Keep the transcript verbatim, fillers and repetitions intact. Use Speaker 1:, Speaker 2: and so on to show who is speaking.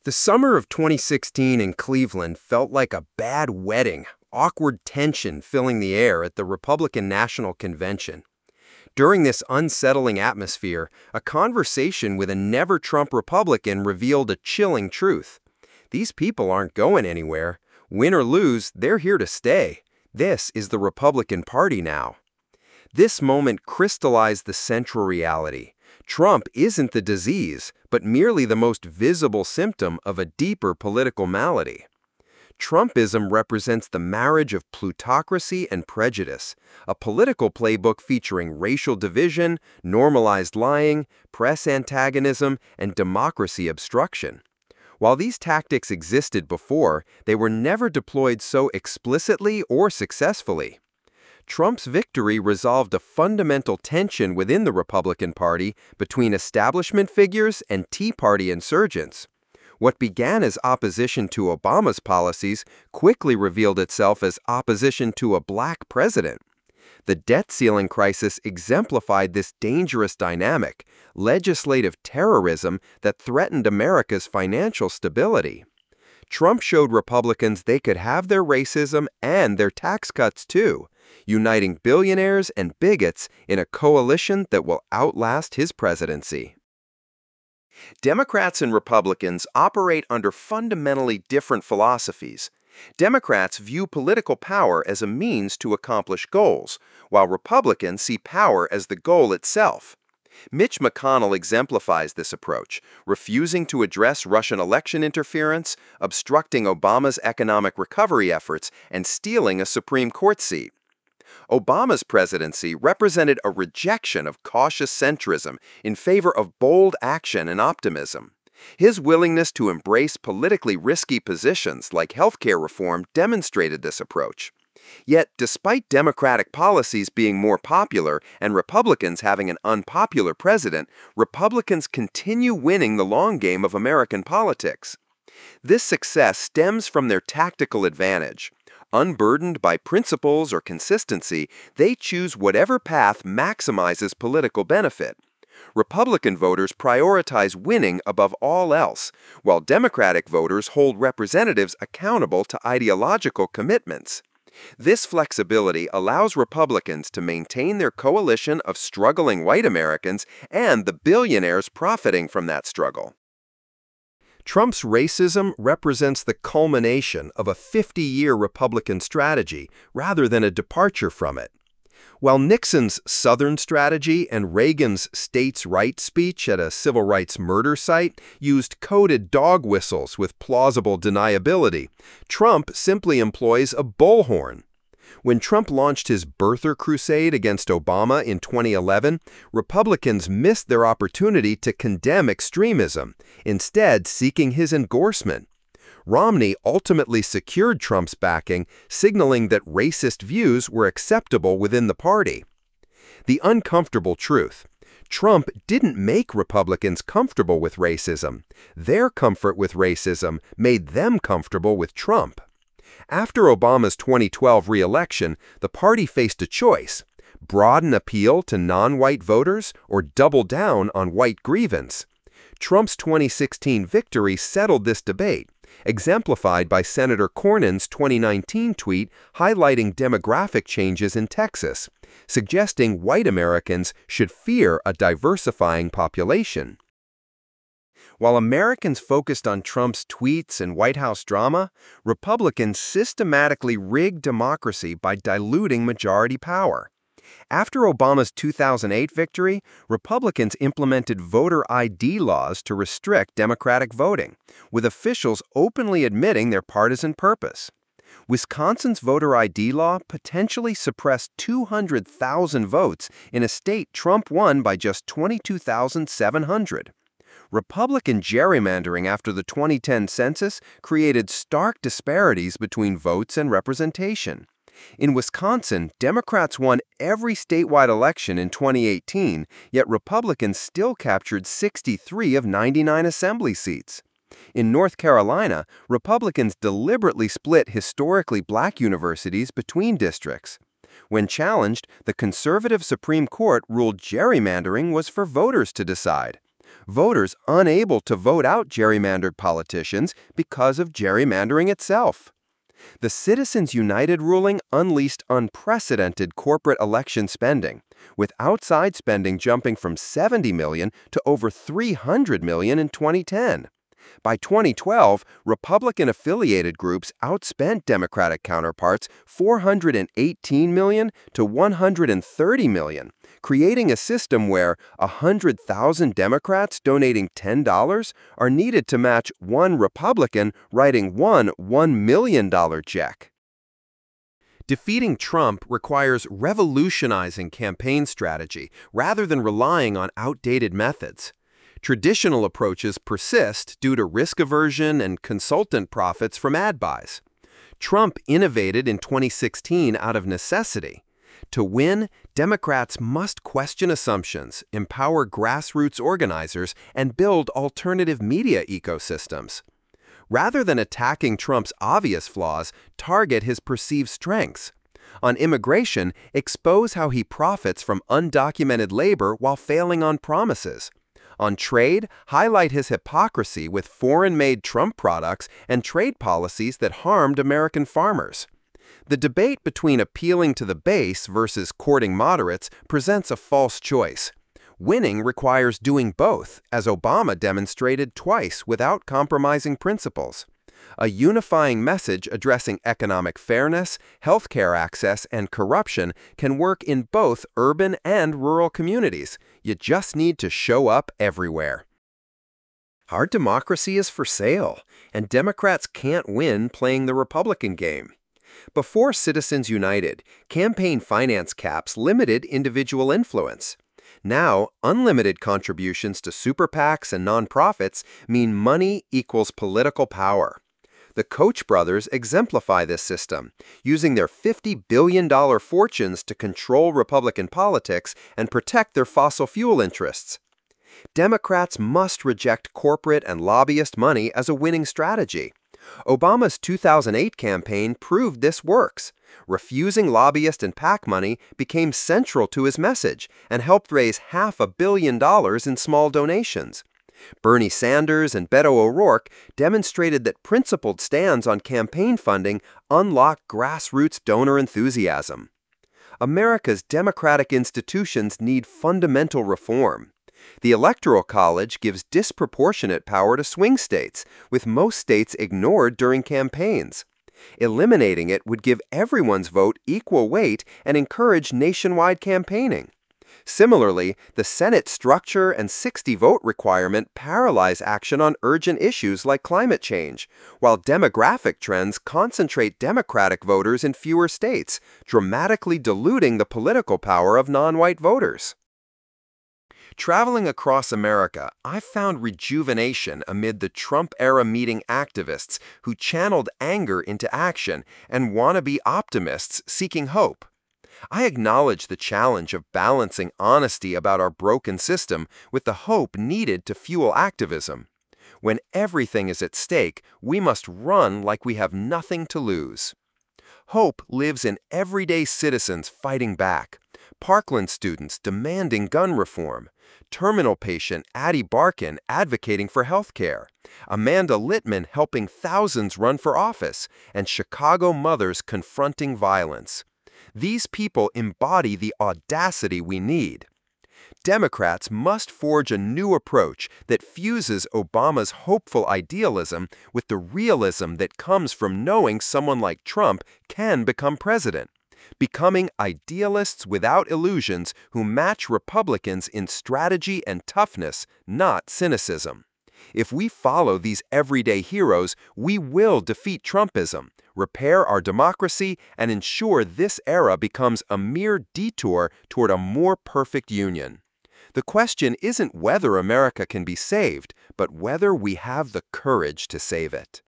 Speaker 1: The summer of twenty sixteen in Cleveland felt like a bad wedding, awkward tension filling the air at the Republican National Convention. During this unsettling atmosphere, a conversation with a never-Trump Republican revealed a chilling truth. These people aren't going anywhere. Win or lose, they're here to stay. This is the Republican Party now. This moment crystallized the central reality. Trump isn't the disease, but merely the most visible symptom of a deeper political malady. Trumpism represents the marriage of plutocracy and prejudice, a political playbook featuring racial division, normalized lying, press antagonism, and democracy obstruction. While these tactics existed before, they were never deployed so explicitly or successfully. Trump's victory resolved a fundamental tension within the Republican Party between establishment figures and Tea Party insurgents. What began as opposition to Obama's policies quickly revealed itself as opposition to a black president. The debt ceiling crisis exemplified this dangerous dynamic, legislative terrorism that threatened America's financial stability. Trump showed Republicans they could have their racism and their tax cuts too, uniting billionaires and bigots in a coalition that will outlast his presidency. Democrats and Republicans operate under fundamentally different philosophies. Democrats view political power as a means to accomplish goals, while Republicans see power as the goal itself. Mitch McConnell exemplifies this approach, refusing to address Russian election interference, obstructing Obama's economic recovery efforts, and stealing a Supreme Court seat. Obama's presidency represented a rejection of cautious centrism in favor of bold action and optimism. His willingness to embrace politically risky positions like healthcare reform demonstrated this approach. Yet, despite Democratic policies being more popular and Republicans having an unpopular president, Republicans continue winning the long game of American politics. This success stems from their tactical advantage. Unburdened by principles or consistency, they choose whatever path maximizes political benefit. Republican voters prioritize winning above all else, while Democratic voters hold representatives accountable to ideological commitments. This flexibility allows Republicans to maintain their coalition of struggling white Americans and the billionaires profiting from that struggle. Trump's racism represents the culmination of a fifty-year Republican strategy rather than a departure from it. While Nixon's Southern strategy and Reagan's states' rights speech at a civil rights murder site used coded dog whistles with plausible deniability, Trump simply employs a bullhorn. When Trump launched his birther crusade against Obama in twenty eleven, Republicans missed their opportunity to condemn extremism, instead seeking his endorsement. Romney ultimately secured Trump's backing, signaling that racist views were acceptable within the party. The uncomfortable truth: Trump didn't make Republicans comfortable with racism. Their comfort with racism made them comfortable with Trump. After Obama's twenty twelve re-election, the party faced a choice: broaden appeal to non-white voters or double down on white grievance. Trump's twenty sixteen victory settled this debate, exemplified by Senator Cornyn's twenty nineteen tweet highlighting demographic changes in Texas, suggesting white Americans should fear a diversifying population. While Americans focused on Trump's tweets and White House drama, Republicans systematically rigged democracy by diluting majority power. After Obama's two thousand eight victory, Republicans implemented voter I D laws to restrict Democratic voting, with officials openly admitting their partisan purpose. Wisconsin's voter I D law potentially suppressed two hundred thousand votes in a state Trump won by just twenty-two thousand seven hundred. Republican gerrymandering after the twenty ten census created stark disparities between votes and representation. In Wisconsin, Democrats won every statewide election in twenty eighteen, yet Republicans still captured sixty-three of ninety-nine assembly seats. In North Carolina, Republicans deliberately split historically black universities between districts. When challenged, the conservative Supreme Court ruled gerrymandering was for voters to decide. voters unable to vote out gerrymandered politicians because of gerrymandering itself. The Citizens United ruling unleashed unprecedented corporate election spending, with outside spending jumping from seventy million dollars to over three hundred million dollars in twenty ten. By twenty twelve, Republican-affiliated groups outspent Democratic counterparts four hundred eighteen million dollars to one hundred thirty million dollars, creating a system where one hundred thousand Democrats donating ten dollars are needed to match one Republican writing one one million dollar check. Defeating Trump requires revolutionizing campaign strategy rather than relying on outdated methods. Traditional approaches persist due to risk aversion and consultant profits from ad buys. Trump innovated in twenty sixteen out of necessity. To win, Democrats must question assumptions, empower grassroots organizers, and build alternative media ecosystems. Rather than attacking Trump's obvious flaws, target his perceived strengths. On immigration, expose how he profits from undocumented labor while failing on promises. On trade, highlight his hypocrisy with foreign-made Trump products and trade policies that harmed American farmers. The debate between appealing to the base versus courting moderates presents a false choice. Winning requires doing both, as Obama demonstrated twice without compromising principles. A unifying message addressing economic fairness, healthcare access, and corruption can work in both urban and rural communities. You just need to show up everywhere. Our democracy is for sale, and Democrats can't win playing the Republican game. Before Citizens United, campaign finance caps limited individual influence. Now, unlimited contributions to super PACs and nonprofits mean money equals political power. The Koch brothers exemplify this system, using their fifty billion dollar fortunes to control Republican politics and protect their fossil fuel interests. Democrats must reject corporate and lobbyist money as a winning strategy. Obama's two thousand eight campaign proved this works. Refusing lobbyist and PAC money became central to his message and helped raise half a billion dollars in small donations. Bernie Sanders and Beto O'Rourke demonstrated that principled stands on campaign funding unlock grassroots donor enthusiasm. America's democratic institutions need fundamental reform. The Electoral College gives disproportionate power to swing states, with most states ignored during campaigns. Eliminating it would give everyone's vote equal weight and encourage nationwide campaigning. Similarly, the Senate structure and sixty vote requirement paralyze action on urgent issues like climate change, while demographic trends concentrate Democratic voters in fewer states, dramatically diluting the political power of non-white voters. Traveling across America, I found rejuvenation amid the Trump-era meeting activists who channeled anger into action and wannabe optimists seeking hope. I acknowledge the challenge of balancing honesty about our broken system with the hope needed to fuel activism. When everything is at stake, we must run like we have nothing to lose. Hope lives in everyday citizens fighting back. Parkland students demanding gun reform, terminal patient Addie Barkin advocating for health care, Amanda Littman helping thousands run for office, and Chicago mothers confronting violence. These people embody the audacity we need. Democrats must forge a new approach that fuses Obama's hopeful idealism with the realism that comes from knowing someone like Trump can become president. Becoming idealists without illusions who match Republicans in strategy and toughness, not cynicism. If we follow these everyday heroes, we will defeat Trumpism, repair our democracy, and ensure this era becomes a mere detour toward a more perfect union. The question isn't whether America can be saved, but whether we have the courage to save it.